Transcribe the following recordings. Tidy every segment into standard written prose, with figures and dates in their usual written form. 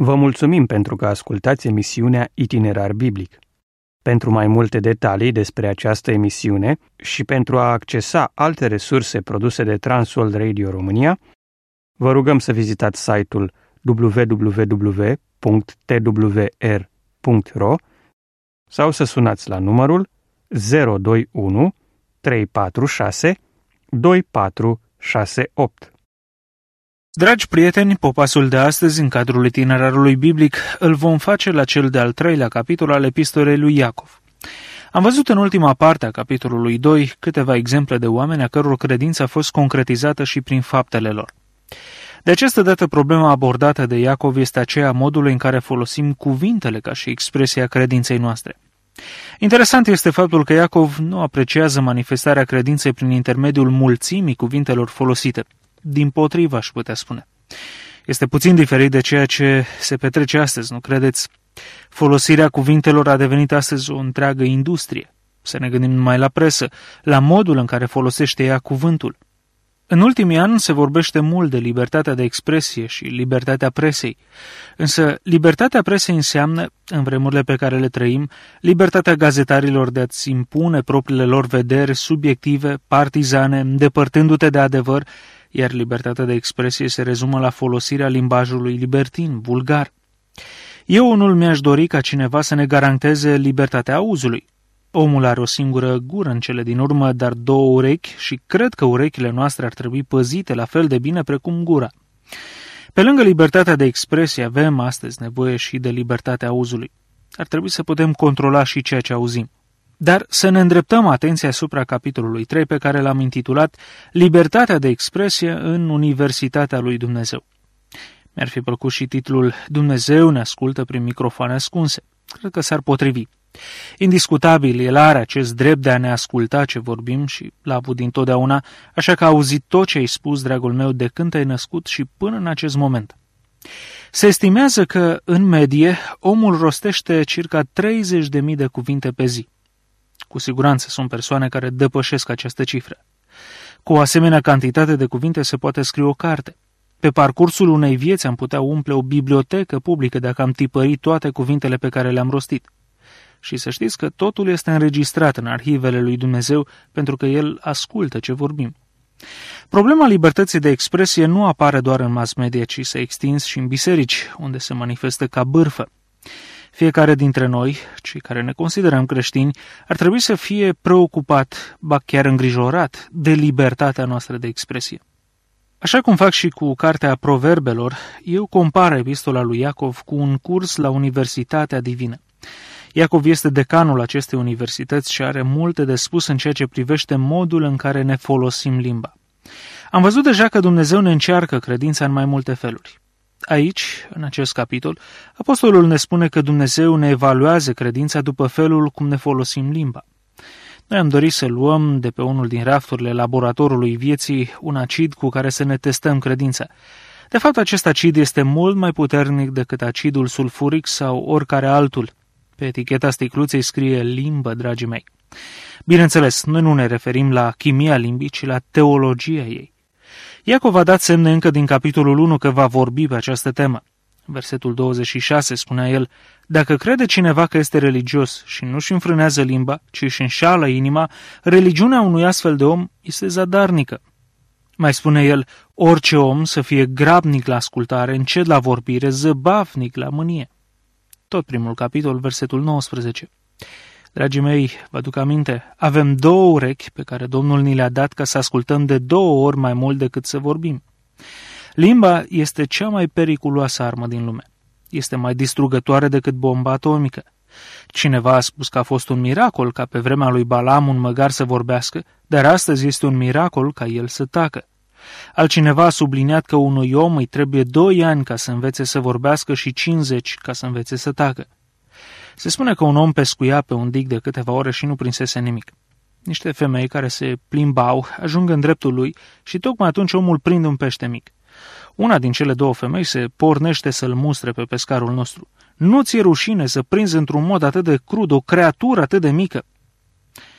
Vă mulțumim pentru că ascultați emisiunea Itinerar Biblic. Pentru mai multe detalii despre această emisiune și pentru a accesa alte resurse produse de Transworld Radio România, vă rugăm să vizitați site-ul www.twr.ro sau să sunați la numărul 021 346 2468. Dragi prieteni, popasul de astăzi, în cadrul itinerarului biblic, îl vom face la cel de-al 3-lea capitol al epistolei lui Iacov. Am văzut în ultima parte a capitolului 2 câteva exemple de oameni a căror credință a fost concretizată și prin faptele lor. De această dată, problema abordată de Iacov este aceea a modului în care folosim cuvintele ca și expresia credinței noastre. Interesant este faptul că Iacov nu apreciază manifestarea credinței prin intermediul mulțimii cuvintelor folosite. Dimpotrivă, aș putea spune. Este puțin diferit de ceea ce se petrece astăzi, nu credeți? Folosirea cuvintelor a devenit astăzi o întreagă industrie. Să ne gândim numai la presă, la modul în care folosește ea cuvântul. În ultimii ani se vorbește mult de libertatea de expresie și libertatea presei, însă libertatea presei înseamnă, în vremurile pe care le trăim, libertatea gazetarilor de a-ți impune propriile lor vederi subiective, partizane, îndepărtându-te de adevăr, iar libertatea de expresie se rezumă la folosirea limbajului libertin, vulgar. Eu unul mi-aș dori ca cineva să ne garanteze libertatea auzului. Omul are o singură gură în cele din urmă, dar două urechi și cred că urechile noastre ar trebui păzite la fel de bine precum gura. Pe lângă libertatea de expresie avem astăzi nevoie și de libertatea auzului. Ar trebui să putem controla și ceea ce auzim. Dar să ne îndreptăm atenția asupra capitolului 3 pe care l-am intitulat Libertatea de expresie în Universitatea lui Dumnezeu. Mi-ar fi plăcut și titlul Dumnezeu ne ascultă prin microfoane ascunse. Cred că s-ar potrivi. Indiscutabil, El are acest drept de a ne asculta ce vorbim și l-a avut dintotdeauna, așa că a auzit tot ce ai spus, dragul meu, de când te-ai născut și până în acest moment. Se estimează că, în medie, omul rostește circa 30.000 de cuvinte pe zi. Cu siguranță sunt persoane care depășesc această cifră. Cu o asemenea cantitate de cuvinte se poate scrie o carte. Pe parcursul unei vieți am putea umple o bibliotecă publică dacă am tipărit toate cuvintele pe care le-am rostit. Și să știți că totul este înregistrat în arhivele lui Dumnezeu pentru că El ascultă ce vorbim. Problema libertății de expresie nu apare doar în mass media, ci s-a extins și în biserici, unde se manifestă ca bârfă. Fiecare dintre noi, cei care ne considerăm creștini, ar trebui să fie preocupat, ba chiar îngrijorat, de libertatea noastră de expresie. Așa cum fac și cu cartea Proverbelor, eu compar epistola lui Iacov cu un curs la Universitatea Divină. Iacov este decanul acestei universități și are multe de spus în ceea ce privește modul în care ne folosim limba. Am văzut deja că Dumnezeu ne încearcă credința în mai multe feluri. Aici, în acest capitol, apostolul ne spune că Dumnezeu ne evaluează credința după felul cum ne folosim limba. Noi am dorit să luăm de pe unul din rafturile laboratorului vieții un acid cu care să ne testăm credința. De fapt, acest acid este mult mai puternic decât acidul sulfuric sau oricare altul. Pe eticheta sticluței scrie limbă, dragii mei. Bineînțeles, noi nu ne referim la chimia limbii, ci la teologia ei. Iacov a dat semne încă din capitolul 1 că va vorbi pe această temă. Versetul 26 spunea el, dacă crede cineva că este religios și nu-și înfrânează limba, ci își înșală inima, religiunea unui astfel de om este zadarnică. Mai spune el, orice om să fie grabnic la ascultare, încet la vorbire, zăbavnic la mânie. Tot primul capitol, versetul 19. Dragii mei, vă aduc aminte, avem două urechi pe care Domnul ni le-a dat ca să ascultăm de 2 ori mai mult decât să vorbim. Limba este cea mai periculoasă armă din lume. Este mai distrugătoare decât bomba atomică. Cineva a spus că a fost un miracol ca pe vremea lui Balaam un măgar să vorbească, dar astăzi este un miracol ca el să tacă. Altcineva a subliniat că unui om îi trebuie 2 ani ca să învețe să vorbească și 50 ca să învețe să tacă. Se spune că un om pescuia pe un dig de câteva ore și nu prinsese nimic. Niște femei care se plimbau ajung în dreptul lui și tocmai atunci omul prinde un pește mic. Una din cele 2 femei se pornește să-l mustre pe pescarul nostru. Nu ți-e rușine să prinzi într-un mod atât de crud o creatură atât de mică?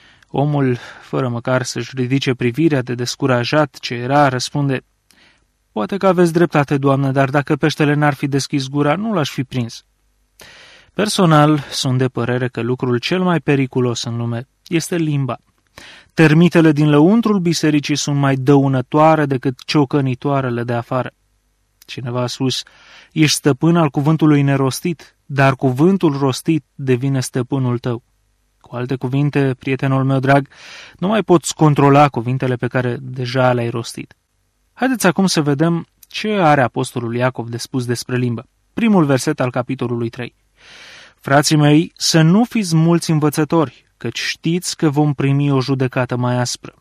Omul, fără măcar să-și ridice privirea de descurajat ce era, răspunde, Poate că aveți dreptate, Doamnă, dar dacă peștele n-ar fi deschis gura, nu l-aș fi prins. Personal, sunt de părere că lucrul cel mai periculos în lume este limba. Termitele din lăuntrul bisericii sunt mai dăunătoare decât ciocănitoarele de afară. Cineva a spus, ești stăpân al cuvântului nerostit, dar cuvântul rostit devine stăpânul tău. Cu alte cuvinte, prietenul meu drag, nu mai poți controla cuvintele pe care deja le-ai rostit. Haideți acum să vedem ce are apostolul Iacov de spus despre limbă. Primul verset al capitolului 3. Frații mei, să nu fiți mulți învățători, căci știți că vom primi o judecată mai aspră.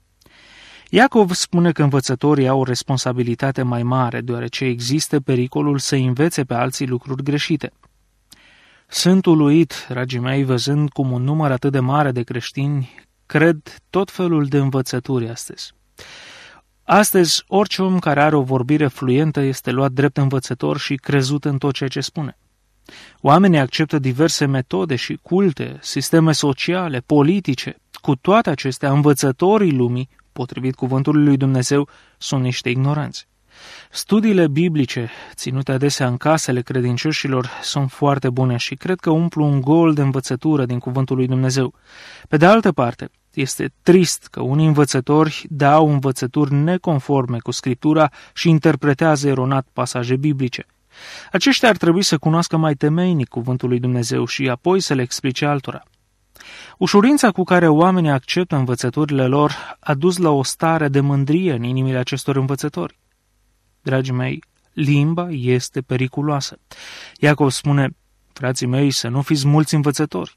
Iacov spune că învățătorii au o responsabilitate mai mare, deoarece există pericolul să învețe pe alții lucruri greșite. Sunt uluit, dragii mei, văzând cum un număr atât de mare de creștini cred tot felul de învățături astăzi. Astăzi, orice om care are o vorbire fluentă este luat drept învățător și crezut în tot ceea ce spune. Oamenii acceptă diverse metode și culte, sisteme sociale, politice. Cu toate acestea, învățătorii lumii, potrivit cuvântului lui Dumnezeu, sunt niște ignoranți. Studiile biblice, ținute adesea în casele credincioșilor, sunt foarte bune și cred că umplu un gol de învățătură din cuvântul lui Dumnezeu. Pe de altă parte, este trist că unii învățători dau învățături neconforme cu Scriptura și interpretează eronat pasaje biblice. Aceștia ar trebui să cunoască mai temeinic cuvântul lui Dumnezeu și apoi să le explice altora. Ușurința cu care oamenii acceptă învățăturile lor a dus la o stare de mândrie în inimile acestor învățători. Dragii mei, limba este periculoasă. Iacov spune, frații mei, să nu fiți mulți învățători.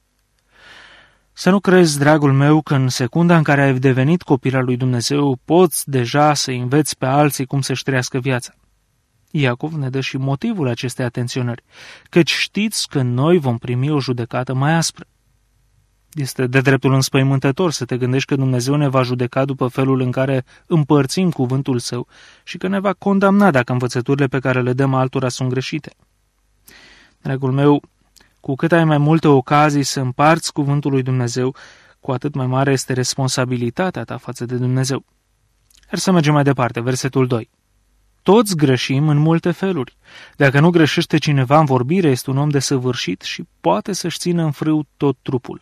Să nu crezi, dragul meu, că în secunda în care ai devenit copil al lui Dumnezeu, poți deja să înveți pe alții cum să-și trăiască viața. Iacov ne dă și motivul acestei atenționări, căci știți că noi vom primi o judecată mai aspră. Este de dreptul înspăimântător să te gândești că Dumnezeu ne va judeca după felul în care împărțim cuvântul Său și că ne va condamna dacă învățăturile pe care le dăm altora sunt greșite. Dragul meu, cu cât ai mai multe ocazii să împarți cuvântul lui Dumnezeu, cu atât mai mare este responsabilitatea ta față de Dumnezeu. Hai să mergem mai departe, versetul 2. Toți greșim în multe feluri. Dacă nu greșește cineva în vorbire, este un om desăvârșit și poate să-și țină în frâu tot trupul.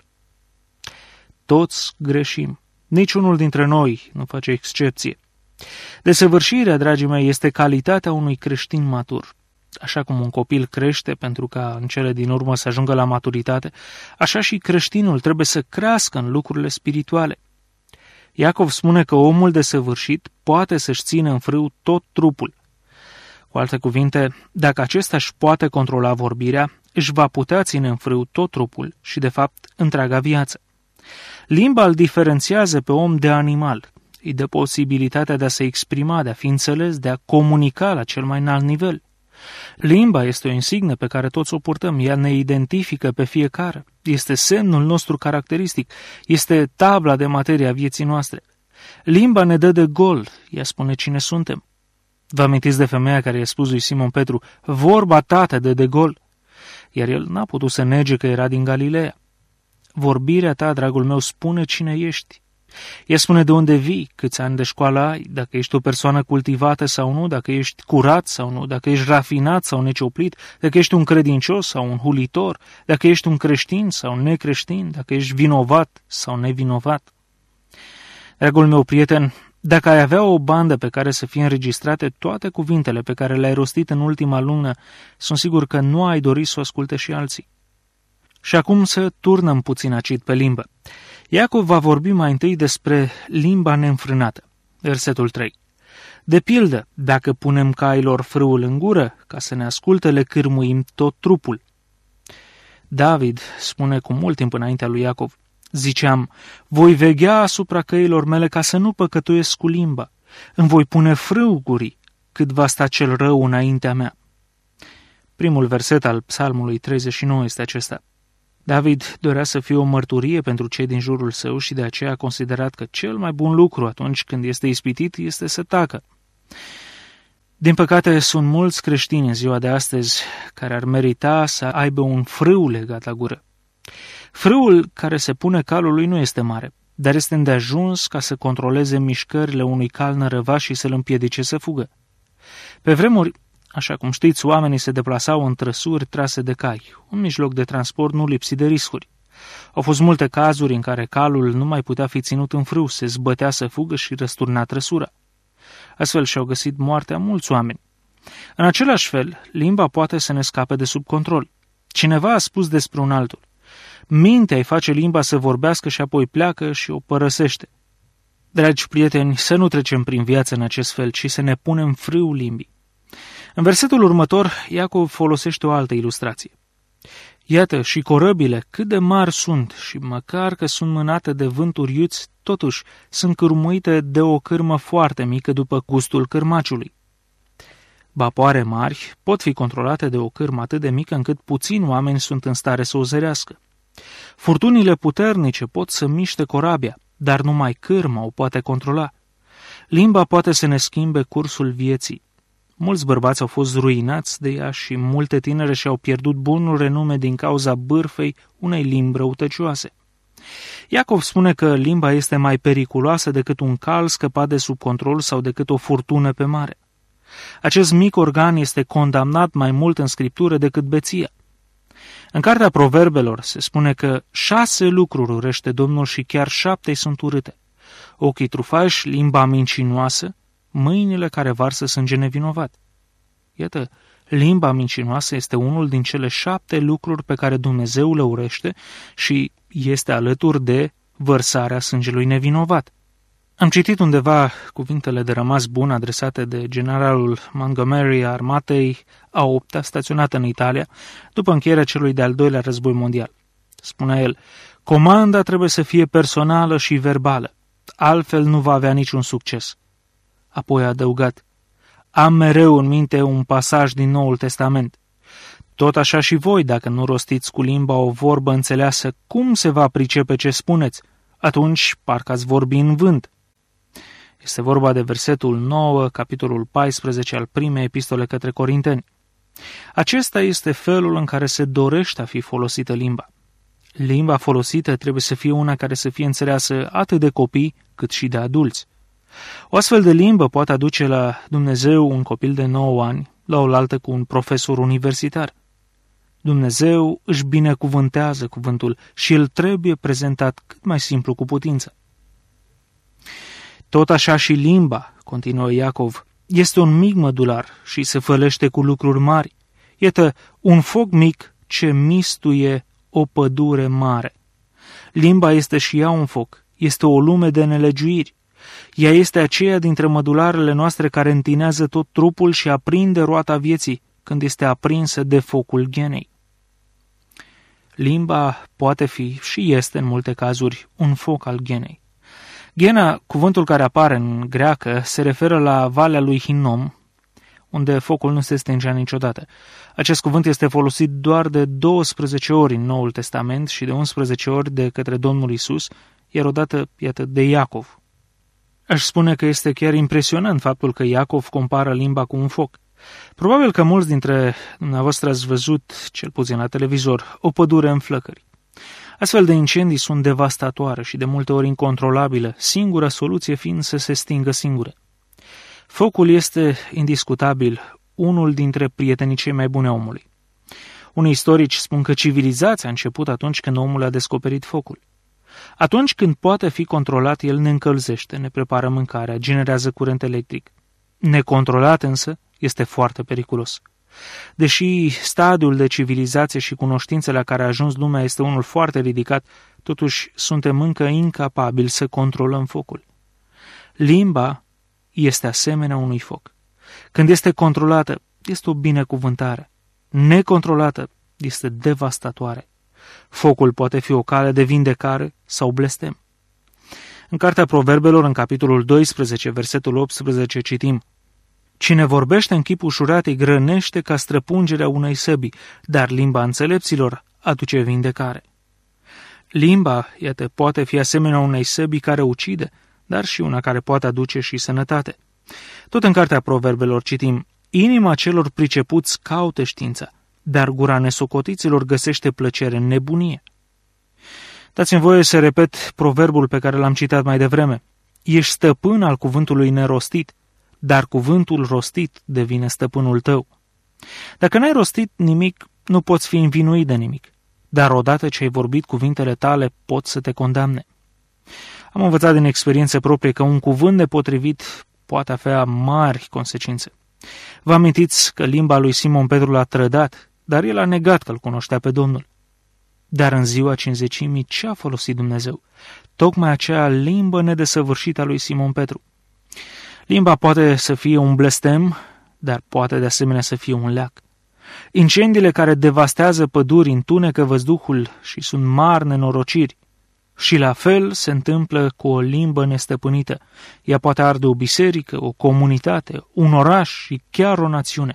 Toți greșim. Niciunul dintre noi nu face excepție. Desăvârșirea, dragii mei, este calitatea unui creștin matur. Așa cum un copil crește pentru ca în cele din urmă să ajungă la maturitate, așa și creștinul trebuie să crească în lucrurile spirituale. Iacov spune că omul desăvârșit poate să-și țină în frâu tot trupul. Cu alte cuvinte, dacă acesta își poate controla vorbirea, își va putea ține în frâu tot trupul și, de fapt, întreaga viață. Limba îl diferențiază pe om de animal, îi dă posibilitatea de a se exprima, de a fi înțeles, de a comunica la cel mai înalt nivel. Limba este o insignă pe care toți o purtăm, ea ne identifică pe fiecare, este semnul nostru caracteristic, este tabla de materie a vieții noastre. Limba ne dă de gol, ea spune cine suntem. Vă amintiți de femeia care i-a spus lui Simon Petru, vorba ta te dă de gol? Iar el n-a putut să nege că era din Galileea. Vorbirea ta, dragul meu, spune cine ești. Ea spune de unde vii, câți ani de școală ai, dacă ești o persoană cultivată sau nu, dacă ești curat sau nu, dacă ești rafinat sau necioplit, dacă ești un credincios sau un hulitor, dacă ești un creștin sau necreștin, dacă ești vinovat sau nevinovat. Dragul meu prieten, dacă ai avea o bandă pe care să fie înregistrate toate cuvintele pe care le-ai rostit în ultima lună, sunt sigur că nu ai dori să o asculte și alții. Și acum să turnăm puțin acid pe limbă. Iacov va vorbi mai întâi despre limba neînfrânată. Versetul 3. De pildă, dacă punem cailor frâul în gură, ca să ne asculte, le cârmuim tot trupul. David spune cu mult timp înaintea lui Iacov, ziceam, voi veghea asupra căilor mele ca să nu păcătuiesc cu limba, îmi voi pune frâu gurii, cât va sta cel rău înaintea mea. Primul verset al Psalmului 39 este acesta. David dorea să fie o mărturie pentru cei din jurul său și de aceea a considerat că cel mai bun lucru atunci când este ispitit este să tacă. Din păcate, sunt mulți creștini în ziua de astăzi care ar merita să aibă un frâu legat la gură. Frâul care se pune calului nu este mare, dar este îndeajuns ca să controleze mișcările unui cal nărăvaș și să-l împiedice să fugă. Pe vremuri, așa cum știți, oamenii se deplasau în trăsuri trase de cai, un mijloc de transport nu lipsit de riscuri. Au fost multe cazuri în care calul nu mai putea fi ținut în frâu, se zbătea să fugă și răsturna trăsura. Astfel și-au găsit moartea mulți oameni. În același fel, limba poate să ne scape de sub control. Cineva a spus despre un altul: mintea îi face limba să vorbească și apoi pleacă și o părăsește. Dragi prieteni, să nu trecem prin viață în acest fel, ci să ne punem frâul limbii. În versetul următor, Iacov folosește o altă ilustrație. Iată, și corăbile, cât de mari sunt, și măcar că sunt mânate de vânturi iuți, totuși sunt cârmuite de o cârmă foarte mică după gustul cârmaciului. Vapoare mari pot fi controlate de o cârmă atât de mică încât puțini oameni sunt în stare să o zărească. Furtunile puternice pot să miște corabia, dar numai cârma o poate controla. Limba poate să ne schimbe cursul vieții. Mulți bărbați au fost ruinați de ea și multe tinere și-au pierdut bunul renume din cauza bârfei unei limbi răutăcioase. Iacov spune că limba este mai periculoasă decât un cal scăpat de sub control sau decât o furtună pe mare. Acest mic organ este condamnat mai mult în Scriptură decât beția. În cartea Proverbelor se spune că 6 lucruri urăște Domnul și chiar 7 sunt urâte: ochii trufași, limba mincinoasă, mâinile care varsă sânge nevinovat. Iată, limba mincinoasă este unul din cele 7 lucruri pe care Dumnezeu le urăște și este alături de vărsarea sângelui nevinovat. Am citit undeva cuvintele de rămas bun adresate de generalul Montgomery a armatei a 8-a staționată în Italia după încheierea celui de-al doilea război mondial. Spunea el: comanda trebuie să fie personală și verbală, altfel nu va avea niciun succes. Apoi a adăugat: am mereu în minte un pasaj din Noul Testament. Tot așa și voi, dacă nu rostiți cu limba o vorbă înțeleasă, cum se va pricepe ce spuneți? Atunci parcă ați vorbi în vânt. Este vorba de versetul 9, capitolul 14 al primei epistole către Corinteni. Acesta este felul în care se dorește a fi folosită limba. Limba folosită trebuie să fie una care să fie înțeleasă atât de copii cât și de adulți. O astfel de limbă poate aduce la Dumnezeu un copil de 9 ani, la oaltă cu un profesor universitar. Dumnezeu își binecuvântează cuvântul și el trebuie prezentat cât mai simplu cu putință. Tot așa și limba, continuă Iacov, este un mic mădular și se fălește cu lucruri mari. Iată, un foc mic ce mistuie o pădure mare. Limba este și ea un foc, este o lume de nelegiuiri. Ea este aceea dintre mădularele noastre care întinează tot trupul și aprinde roata vieții când este aprinsă de focul ghenei. Limba poate fi și este în multe cazuri un foc al ghenei. Ghena, cuvântul care apare în greacă, se referă la Valea lui Hinnom, unde focul nu se stingea niciodată. Acest cuvânt este folosit doar de 12 ori în Noul Testament și de 11 ori de către Domnul Iisus, iar odată, iată, de Iacov. Aș spune că este chiar impresionant faptul că Iacov compară limba cu un foc. Probabil că mulți dintre dumneavoastră ați văzut, cel puțin la televizor, o pădure în flăcări. Astfel de incendii sunt devastatoare și de multe ori incontrolabile, singura soluție fiind să se stingă singure. Focul este, indiscutabil, unul dintre prietenii cei mai buni a omului. Unii istorici spun că civilizația a început atunci când omul a descoperit focul. Atunci când poate fi controlat, el ne încălzește, ne prepară mâncarea, generează curent electric. Necontrolat însă, este foarte periculos. Deși stadiul de civilizație și cunoștințe la care a ajuns lumea este unul foarte ridicat, totuși suntem încă incapabili să controlăm focul. Limba este asemenea unui foc. Când este controlată, este o binecuvântare. Necontrolată, este devastatoare. Focul poate fi o cale de vindecare sau blestem. În Cartea Proverbelor, în capitolul 12, versetul 18, citim: cine vorbește în chip ușurat îi grănește ca străpungerea unei săbii, dar limba înțelepților aduce vindecare. Limba, iată, poate fi asemenea unei săbii care ucide, dar și una care poate aduce și sănătate. Tot în Cartea Proverbelor citim: inima celor pricepuți caută știința, dar gura nesocotiților găsește plăcere în nebunie. Dați-mi voie să repet proverbul pe care l-am citat mai devreme. Ești stăpân al cuvântului nerostit, dar cuvântul rostit devine stăpânul tău. Dacă n-ai rostit nimic, nu poți fi învinuit de nimic, dar odată ce ai vorbit cuvintele tale, pot să te condamne. Am învățat din experiență proprie că un cuvânt nepotrivit poate avea mari consecințe. Vă amintiți că limba lui Simon Petru l-a trădat, dar el a negat că îl cunoștea pe Domnul. Dar în ziua Cincizecimii ce a folosit Dumnezeu? Tocmai acea limbă nedesăvârșită a lui Simon Petru. Limba poate să fie un blestem, dar poate de asemenea să fie un leac. Incendiile care devastează păduri întunecă văzduhul și sunt mari nenorociri. Și la fel se întâmplă cu o limbă nestăpânită. Ea poate arde o biserică, o comunitate, un oraș și chiar o națiune.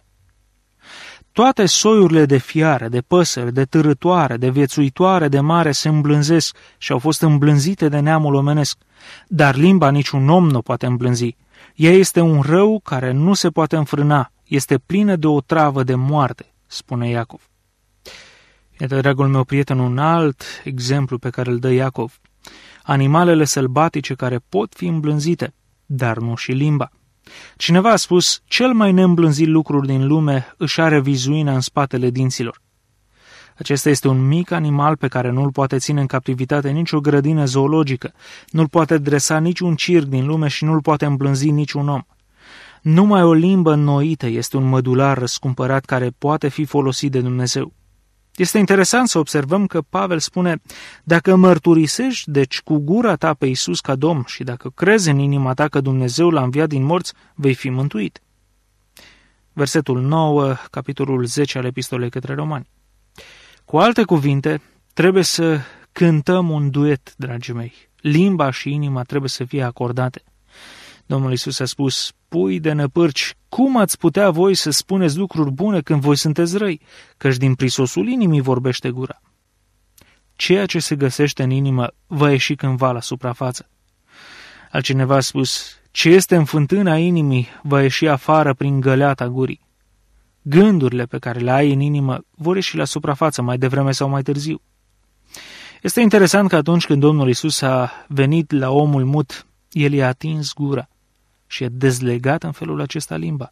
Toate soiurile de fiare, de păsări, de târătoare, de viețuitoare, de mare se îmblânzesc și au fost îmblânzite de neamul omenesc. Dar limba niciun om nu poate îmblânzi. Ea este un rău care nu se poate înfrâna, este plină de o travă de moarte, spune Iacov. Iată, dragul meu prieten, un alt exemplu pe care îl dă Iacov. Animalele sălbatice care pot fi îmblânzite, dar nu și limba. Cineva a spus, cel mai neîmblânzit lucru din lume își are vizuina în spatele dinților. Acesta este un mic animal pe care nu-l poate ține în captivitate nicio grădină zoologică, nu-l poate dresa niciun circ din lume și nu-l poate îmblânzi niciun om. Numai o limbă înnoită este un mădular răscumpărat care poate fi folosit de Dumnezeu. Este interesant să observăm că Pavel spune, dacă mărturisești, deci cu gura ta pe Iisus ca Domn și dacă crezi în inima ta că Dumnezeu l-a înviat din morți, vei fi mântuit. Versetul 9, capitolul 10 al epistolei către Romani. Cu alte cuvinte, trebuie să cântăm un duet, dragii mei. Limba și inima trebuie să fie acordate. Domnul Iisus a spus, pui de năpârci, cum ați putea voi să spuneți lucruri bune când voi sunteți răi? Căci din prisosul inimii vorbește gura. Ceea ce se găsește în inimă va ieși cândva la suprafață. Altcineva a spus, ce este în fântâna inimii va ieși afară prin găleata gurii. Gândurile pe care le ai în inimă vor ieși la suprafață mai devreme sau mai târziu. Este interesant că atunci când Domnul Iisus a venit la omul mut, el i-a atins gura și a dezlegat în felul acesta limba.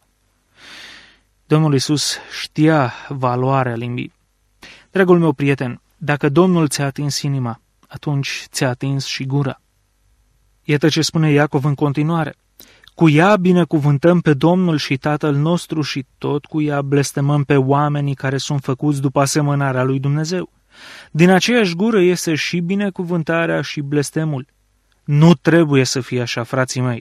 Domnul Iisus știa valoarea limbii. Dragul meu prieten, dacă Domnul ți-a atins inima, atunci ți-a atins și gura. Iată ce spune Iacov în continuare. Cu ea binecuvântăm pe Domnul și Tatăl nostru și tot cu ea blestemăm pe oamenii care sunt făcuți după asemănarea lui Dumnezeu. Din aceeași gură este și binecuvântarea și blestemul. Nu trebuie să fie așa, frații mei.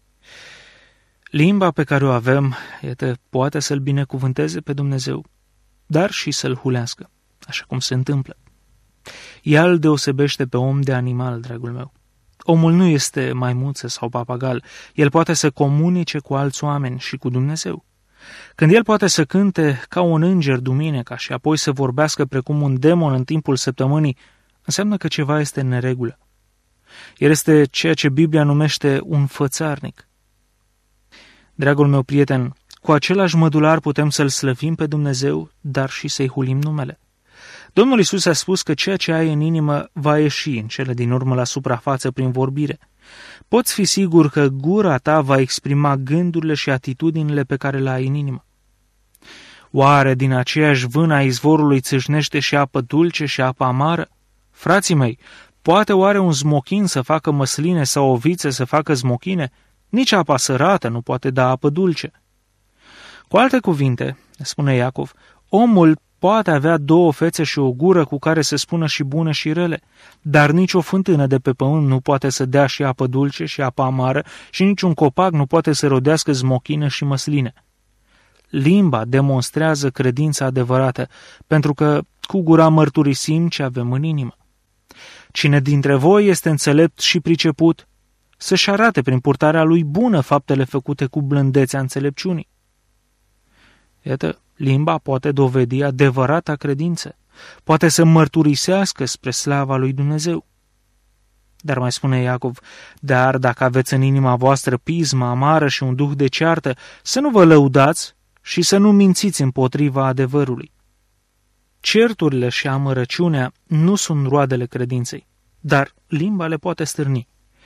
Limba pe care o avem, iată, poate să-L binecuvânteze pe Dumnezeu, dar și să-L hulească, așa cum se întâmplă. Ea îl deosebește pe om de animal, dragul meu. Omul nu este maimuță sau papagal, el poate să comunice cu alți oameni și cu Dumnezeu. Când el poate să cânte ca un înger duminica și apoi să vorbească precum un demon în timpul săptămânii, înseamnă că ceva este în neregulă. El este ceea ce Biblia numește un fățarnic. Dragul meu prieten, cu același mădular putem să-L slăvim pe Dumnezeu, dar și să-i hulim numele. Domnul Iisus a spus că ceea ce ai în inimă va ieși în cele din urmă la suprafață prin vorbire. Poți fi sigur că gura ta va exprima gândurile și atitudinile pe care le ai în inimă. Oare din aceeași vână a izvorului țâșnește și apă dulce și apă amară? Frații mei, poate oare un smochin să facă măsline sau o viță să facă smochine? Nici apa sărată nu poate da apă dulce. Cu alte cuvinte, spune Iacov, omul poate avea două fețe și o gură cu care să spună și bune și rele, dar nici o fântână de pe pământ nu poate să dea și apă dulce și apă amară și niciun copac nu poate să rodească smochină și măsline. Limba demonstrează credința adevărată, pentru că cu gura mărturisim ce avem în inimă. Cine dintre voi este înțelept și priceput, să-și arate prin purtarea lui bună faptele făcute cu blândețea înțelepciunii. Iată, limba poate dovedi adevărata credință, poate să mărturisească spre slava lui Dumnezeu. Dar mai spune Iacov, dar dacă aveți în inima voastră pismă amară și un duh de ceartă, să nu vă lăudați și să nu mințiți împotriva adevărului. Certurile și amărăciunea nu sunt roadele credinței, dar limba le poate stârni.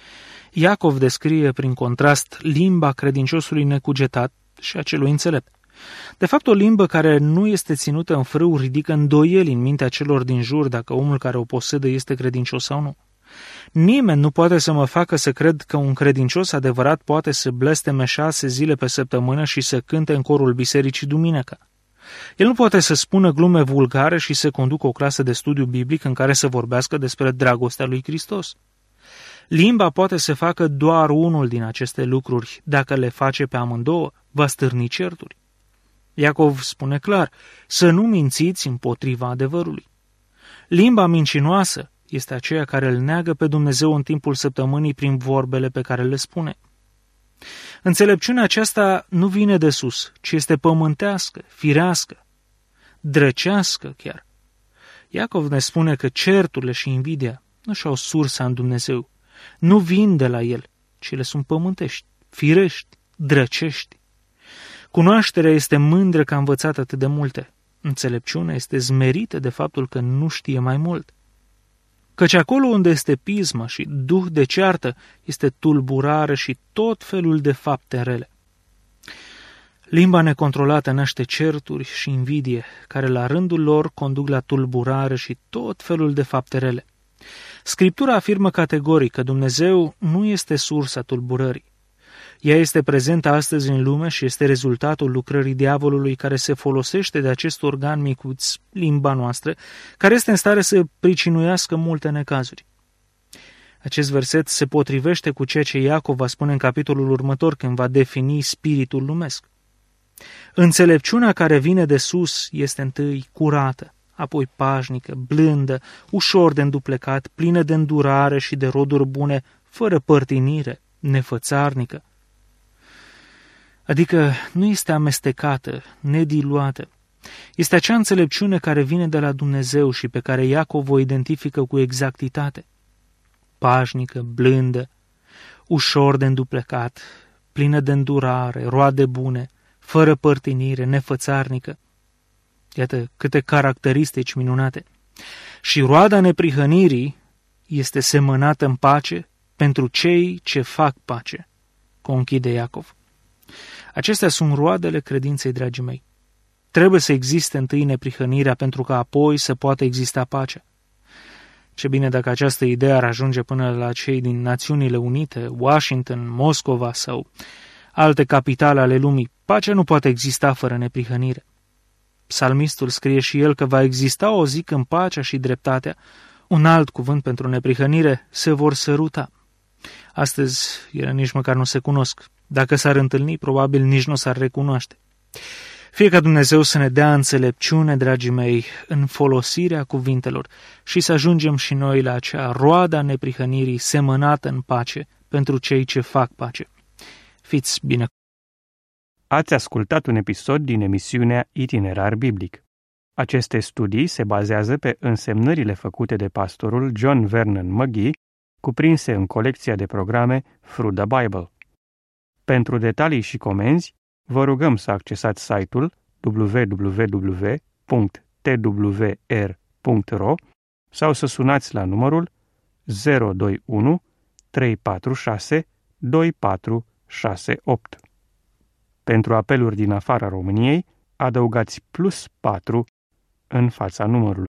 Iacov descrie prin contrast limba credinciosului necugetat și a celui înțelept. De fapt, o limbă care nu este ținută în frâu ridică îndoieli în mintea celor din jur dacă omul care o posedă este credincios sau nu. Nimeni nu poate să mă facă să cred că un credincios adevărat poate să blesteme 6 zile pe săptămână și să cânte în corul bisericii duminica. El nu poate să spună glume vulgare și să conducă o clasă de studiu biblic în care să vorbească despre dragostea lui Hristos. Limba poate să facă doar unul din aceste lucruri. Dacă le face pe amândouă, va stârni certuri. Iacov spune clar, să nu mințiți împotriva adevărului. Limba mincinoasă este aceea care îl neagă pe Dumnezeu în timpul săptămânii prin vorbele pe care le spune. Înțelepciunea aceasta nu vine de sus, ci este pământească, firească, drăcească chiar. Iacov ne spune că certurile și invidia nu și-au sursa în Dumnezeu, nu vin de la El, ci le sunt pământești, firești, drăcești. Cunoașterea este mândră că a învățat atât de multe. Înțelepciunea este zmerită de faptul că nu știe mai mult. Căci acolo unde este pismă și duh de ceartă, este tulburare și tot felul de fapte rele. Limba necontrolată naște certuri și invidie, care la rândul lor conduc la tulburare și tot felul de fapte rele. Scriptura afirmă categoric că Dumnezeu nu este sursa tulburării. Ea este prezentă astăzi în lume și este rezultatul lucrării diavolului care se folosește de acest organ micuț, limba noastră, care este în stare să pricinuiască multe necazuri. Acest verset se potrivește cu ceea ce Iacov va spune în capitolul următor când va defini spiritul lumesc. Înțelepciunea care vine de sus este întâi curată, apoi pașnică, blândă, ușor de înduplecat, plină de îndurare și de roduri bune, fără părtinire, nefățarnică. Adică nu este amestecată, nediluată. Este acea înțelepciune care vine de la Dumnezeu și pe care Iacov o identifică cu exactitate. Pașnică, blândă, ușor de înduplecat, plină de îndurare, roade bune, fără părtinire, nefățarnică. Iată câte caracteristici minunate. Și roada neprihănirii este semănată în pace pentru cei ce fac pace, conchide Iacov. Acestea sunt roadele credinței, dragii mei. Trebuie să existe întâi neprihănirea pentru că apoi să poată exista pacea. Ce bine dacă această idee ar ajunge până la cei din Națiunile Unite, Washington, Moscova sau alte capitale ale lumii. Pacea nu poate exista fără neprihănire. Psalmistul scrie și el că va exista o zi când pacea și dreptatea, un alt cuvânt pentru neprihănire, se vor săruta. Astăzi ele nici măcar nu se cunosc. Dacă s-ar întâlni, probabil nici nu s-ar recunoaște. Fie ca Dumnezeu să ne dea înțelepciune, dragii mei, în folosirea cuvintelor și să ajungem și noi la acea roadă a neprihănirii semănată în pace pentru cei ce fac pace. Fiți bine! Ați ascultat un episod din emisiunea Itinerar Biblic. Aceste studii se bazează pe însemnările făcute de pastorul John Vernon McGee, cuprinse în colecția de programe Through the Bible. Pentru detalii și comenzi, vă rugăm să accesați site-ul www.twr.ro sau să sunați la numărul 021 346 2468. Pentru apeluri din afara României, adăugați +4 în fața numărului.